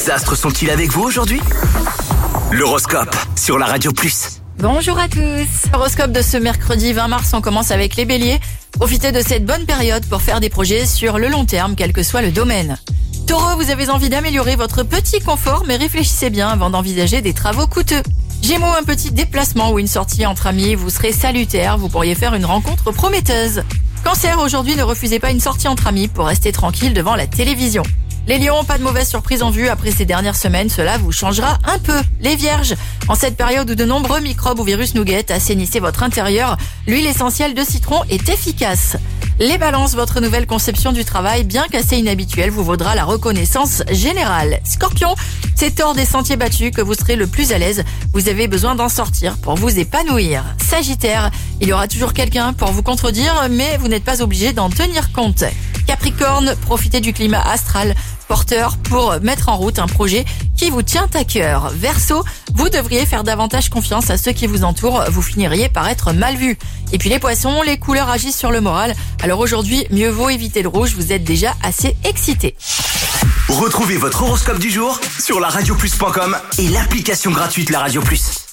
Les astres sont-ils avec vous aujourd'hui? L'horoscope sur la Radio Plus. Bonjour à tous. Horoscope de ce mercredi 20 mars, on commence avec les béliers. Profitez de cette bonne période pour faire des projets sur le long terme, quel que soit le domaine. Taureau, vous avez envie d'améliorer votre petit confort, mais réfléchissez bien avant d'envisager des travaux coûteux. Gémeaux, un petit déplacement ou une sortie entre amis vous serez salutaire, vous pourriez faire une rencontre prometteuse. Cancer, aujourd'hui ne refusez pas une sortie entre amis pour rester tranquille devant la télévision. Les lions, pas de mauvaise surprise en vue après ces dernières semaines, cela vous changera un peu. Les vierges, en cette période où de nombreux microbes ou virus nous guettent, assainissez votre intérieur, l'huile essentielle de citron est efficace. Les balances, votre nouvelle conception du travail, bien qu'assez inhabituelle, vous vaudra la reconnaissance générale. Scorpion, c'est hors des sentiers battus que vous serez le plus à l'aise, vous avez besoin d'en sortir pour vous épanouir. Sagittaire, il y aura toujours quelqu'un pour vous contredire, mais vous n'êtes pas obligé d'en tenir compte. Capricorne, profitez du climat astral porteur pour mettre en route un projet qui vous tient à cœur. Verseau, vous devriez faire davantage confiance à ceux qui vous entourent, vous finiriez par être mal vu. Et puis les poissons, les couleurs agissent sur le moral. Alors aujourd'hui, mieux vaut éviter le rouge, vous êtes déjà assez excités. Retrouvez votre horoscope du jour sur la radioplus.com et l'application gratuite La Radio Plus.